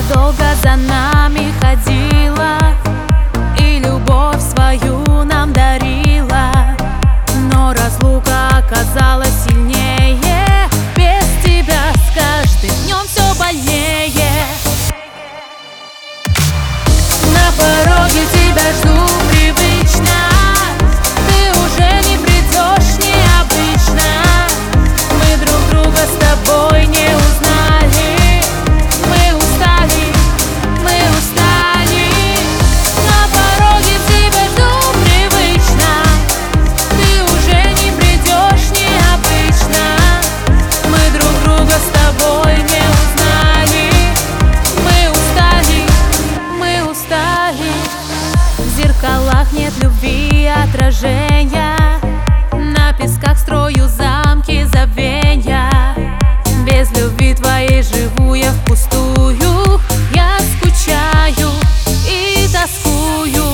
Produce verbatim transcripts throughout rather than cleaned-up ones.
долго за нами ходила и любовь свою нам дарила, но разлука оказалась сильнее. Без тебя с каждым днем все больнее. На пороге тебя жду привычно, ты уже не придешь необычно. Мы друг друга с тобой не узнали, мы устали, мы устали. На пороге тебя жду привычно, ты уже не придешь необычно. Мы друг друга с тобой не узнали, мы устали, мы устали. В зеркалах нет любви отражения, на песках строю замки забвенья. Без любви твоей живу я впустую, я скучаю и тоскую.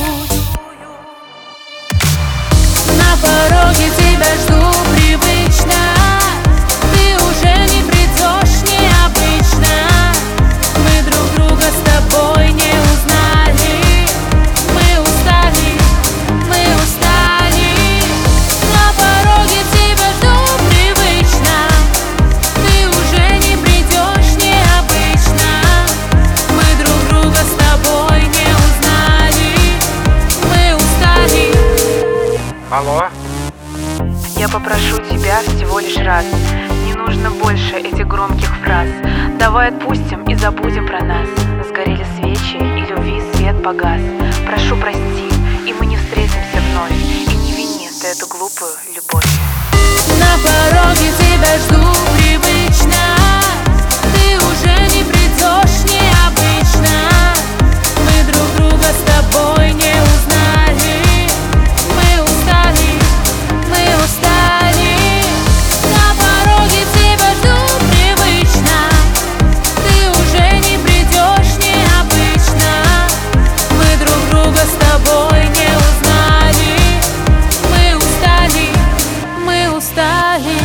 На пороге тебя жду привычно, ты уже не придешь необычно. Мы друг друга с тобой не узнали, мы устали, мы устали. На пороге тебя жду привычно, ты уже не придешь необычно. Мы друг друга с тобой не узнали, мы устали. Алло? Я попрошу тебя всего лишь раз, не нужно больше этих громких фраз. Давай отпустим и забудем про нас. Сгорели свечи, и любви свет погас. Прошу, прости, и мы не встретимся вновь. И не вини ты эту глупую любовь. На пороге тебя жду привычно, ты уже не придешь необычно. Мы друг друга с тобой не узнали, мы устали, мы устали. На пороге тебя жду привычно, ты уже не придешь необычно. Мы друг друга с тобой не узнали, мы устали, мы устали.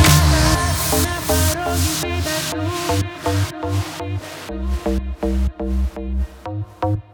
На пороге тебя жду.